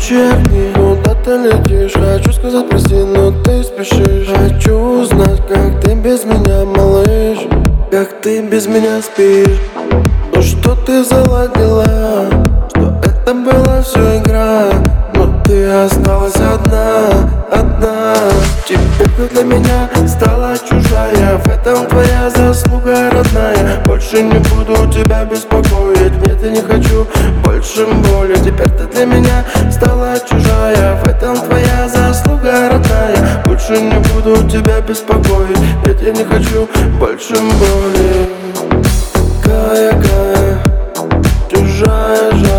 Включи огни, куда ты летишь? Хочу сказать прости, но ты спешишь. Хочу узнать, как ты без меня, малыш. Как ты без меня спишь. Ну что ты заладила? Что это была все игра? Но ты осталась одна, одна. Теперь ты для меня стала чужая. В этом твоя заслуга, родная. Больше не буду тебя беспокоить. Нет, я не хочу больше боли. Теперь ты для меня стала чужая. В этом твоя заслуга, родная. Больше не буду тебя беспокоить. Нет, я не хочу больше боли. Какая чужая жаль.